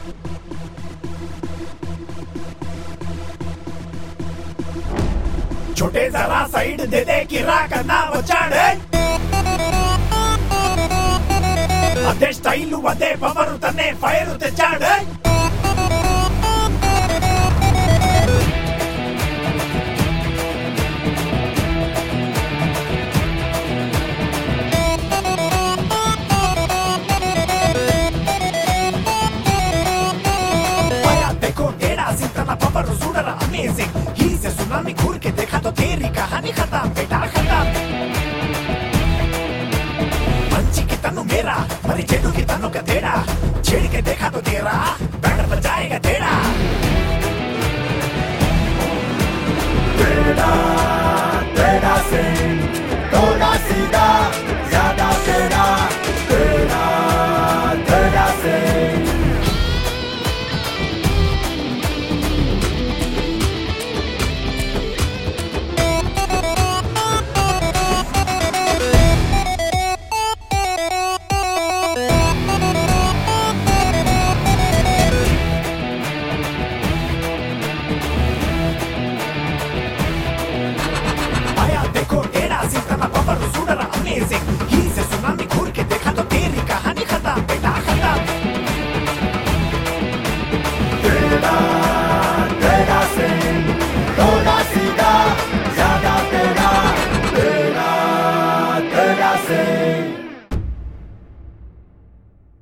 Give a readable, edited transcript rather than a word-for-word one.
छोटे जरा साइड दे दे కిరా కన్నా వచ్చాడే అదే స్టైల్ అదే పవర్ తనే ఫైర్ తెచ్చాడే सुनरा अमेजिंग ही से सुनामी घूर के देखा तो तेरी कहानी खत्म बेटा खत्म मंची की तनु मेरा मरी जेडू की तनु का तेरा छेड़ के देखा तो तेरा